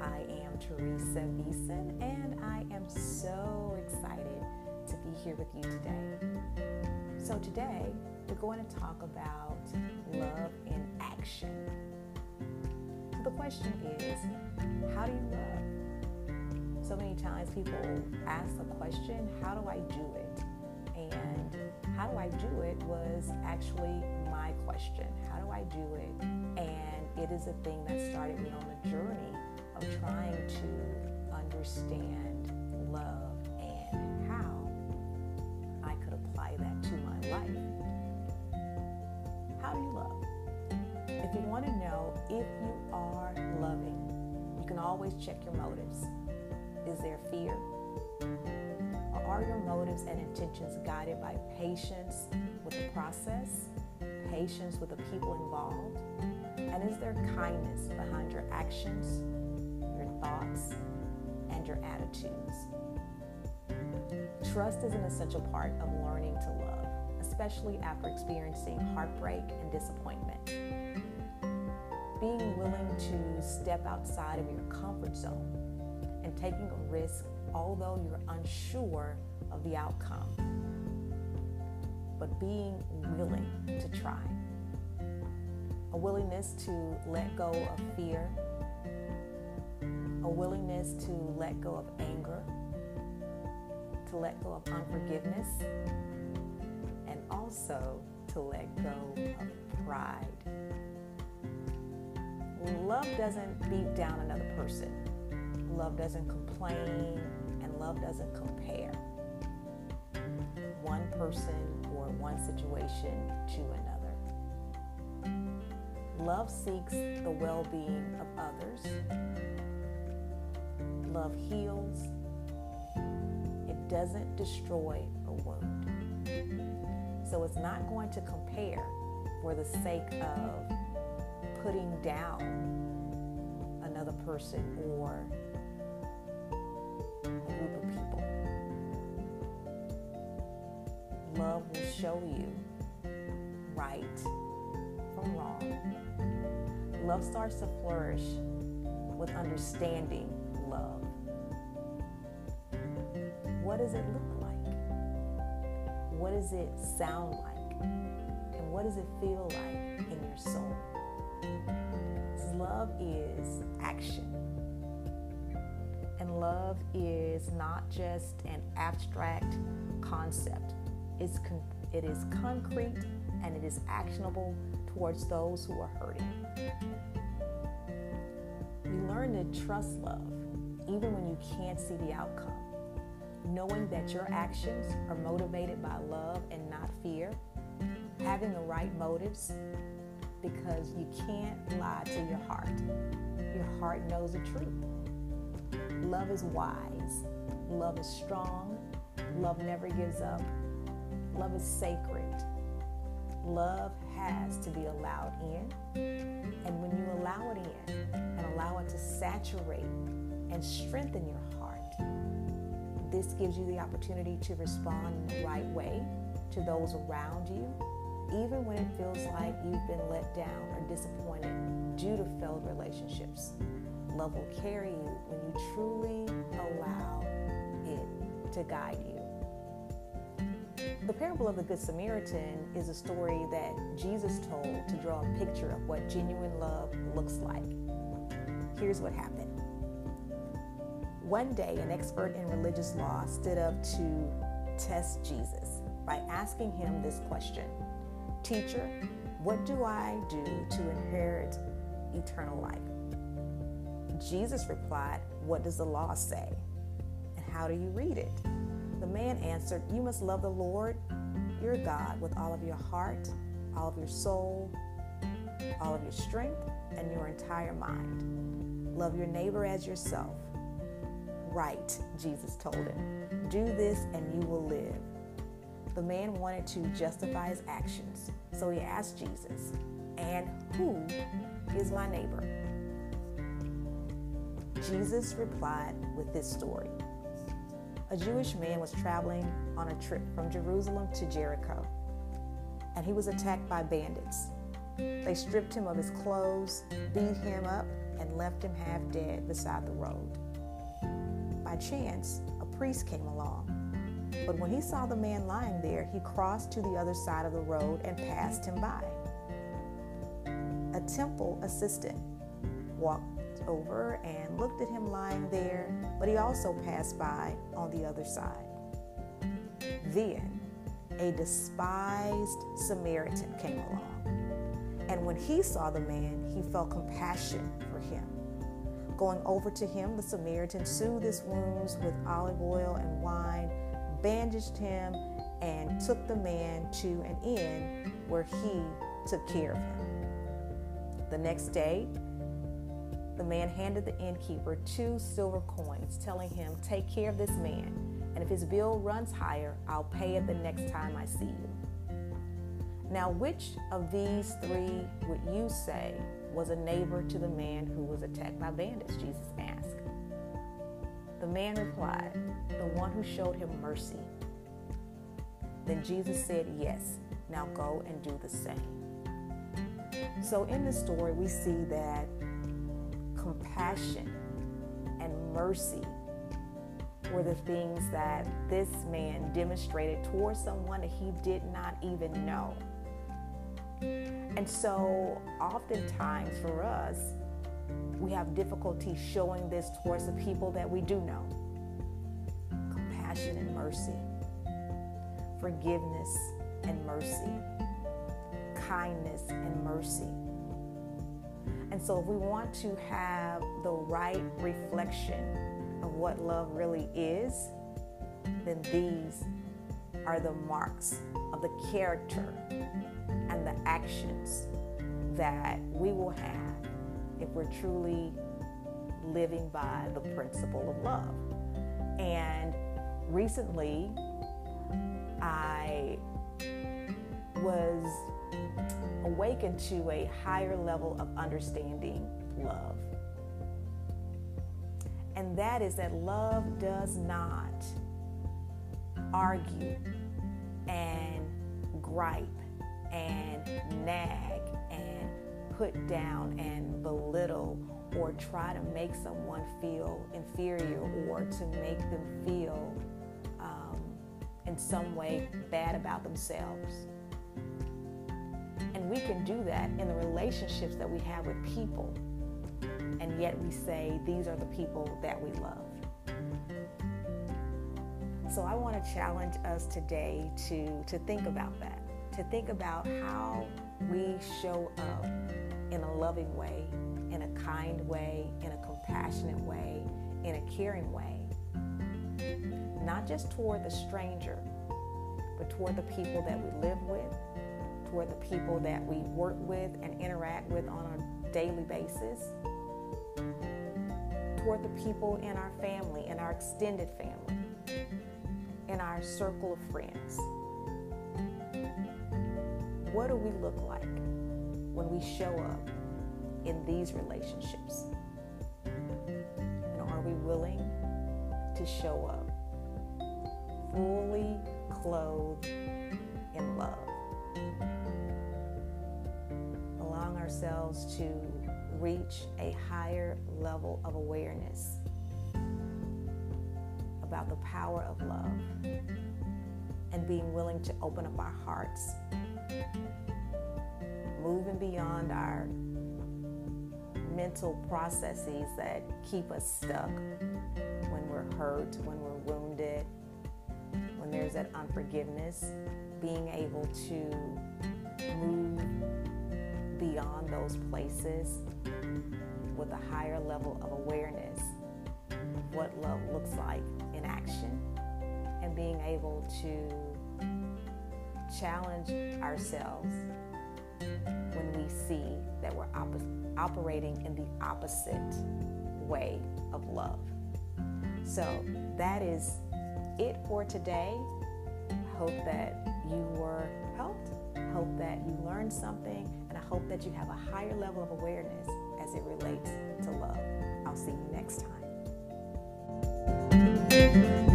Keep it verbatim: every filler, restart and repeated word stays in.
I am Teresa Beeson, and I am so excited to be here with you today. So today, we're going to talk about love in action. So the question is, how do you love? So many times people ask the question, how do I do it? And how do I do it was actually my question. How do I do it? And it is a thing that started me on a journey of trying to understand love and how I could apply that to my life. How do you love? If you want to know if you are loving, you can always check your motives. Is there fear? Or are your motives and intentions guided by patience with the process, patience with the people involved? And is there kindness behind your actions, your thoughts, and your attitudes? Trust is an essential part of learning to love, especially after experiencing heartbreak and disappointment. Being willing to step outside of your comfort zone and taking a risk, although you're unsure of the outcome, but being willing to try. A willingness to let go of fear, a willingness to let go of anger, to let go of unforgiveness, and also to let go of pride. Love doesn't beat down another person. Love doesn't complain, and love doesn't compare one person or one situation to another. Love seeks the well-being of others. Love heals. It doesn't destroy a wound. So it's not going to compare for the sake of putting down another person or a group of people. Love will show you right from wrong. Love starts to flourish with understanding love. What does it look like? What does it sound like? And what does it feel like in your soul? Love is action. And love is not just an abstract concept. It's con- it is concrete and it is actionable towards those who are hurting. You learn to trust love even when you can't see the outcome. Knowing that your actions are motivated by love and not fear. Having the right motives, because you can't lie to your heart. Your heart knows the truth. Love is wise. Love is strong. Love never gives up. Love is sacred. Love has to be allowed in. And when you allow it in and allow it to saturate and strengthen your heart, this gives you the opportunity to respond in the right way to those around you, even when it feels like you've been let down or disappointed due to failed relationships. Love will carry you when you truly allow it to guide you. The parable of the Good Samaritan is a story that Jesus told to draw a picture of what genuine love looks like. Here's what happened. One day, an expert in religious law stood up to test Jesus by asking him this question. Teacher, what do I do to inherit eternal life? Jesus replied, what does the law say? And how do you read it? The man answered, you must love the Lord, your God, with all of your heart, all of your soul, all of your strength, and your entire mind. Love your neighbor as yourself. Right, Jesus told him. Do this and you will live. The man wanted to justify his actions, so he asked Jesus, and who is my neighbor? Jesus replied with this story. A Jewish man was traveling on a trip from Jerusalem to Jericho, and he was attacked by bandits. They stripped him of his clothes, beat him up, and left him half dead beside the road. By chance, a priest came along, but when he saw the man lying there, he crossed to the other side of the road and passed him by. A temple assistant walked over and looked at him lying there, but he also passed by on the other side. Then a despised Samaritan came along, and when he saw the man, he felt compassion for him. Going over to him, the Samaritan soothed his wounds with olive oil and wine, bandaged him, and took the man to an inn where he took care of him. The next day, the man handed the innkeeper two silver coins, telling him, "Take care of this man, and if his bill runs higher, I'll pay it the next time I see you." Now, which of these three would you say was a neighbor to the man who was attacked by bandits? Jesus asked. The man replied, "The one who showed him mercy." Then Jesus said, "Yes, now go and do the same." So in this story, we see that compassion and mercy were the things that this man demonstrated towards someone that he did not even know. And so oftentimes for us, we have difficulty showing this towards the people that we do know. Compassion and mercy, forgiveness and mercy, kindness and mercy. And so if we want to have the right reflection of what love really is, then these are the marks of the character and the actions that we will have if we're truly living by the principle of love. And recently, I was awakened to a higher level of understanding love. And that is that love does not argue and gripe and nag and put down and belittle or try to make someone feel inferior or to make them feel um, in some way bad about themselves. And we can do that in the relationships that we have with people, and yet we say these are the people that we love. So I want to challenge us today to, to think about that, to think about how we show up in a loving way, in a kind way, in a compassionate way, in a caring way, not just toward the stranger, but toward the people that we live with, toward the people that we work with and interact with on a daily basis, toward the people in our family, in our extended family, in our circle of friends. What do we look like when we show up in these relationships? And are we willing to show up fully clothed in love? Allowing ourselves to reach a higher level of awareness about the power of love and being willing to open up our hearts, moving beyond our mental processes that keep us stuck when we're hurt, when we're wounded, when there's that unforgiveness, being able to move beyond those places with a higher level of awareness of what love looks like in action, and being able to challenge ourselves when we see that we're op- operating in the opposite way of love. So that is it for today. I hope that you were helped. I hope that you learned something, and I hope that you have a higher level of awareness as it relates to love. I'll see you next time.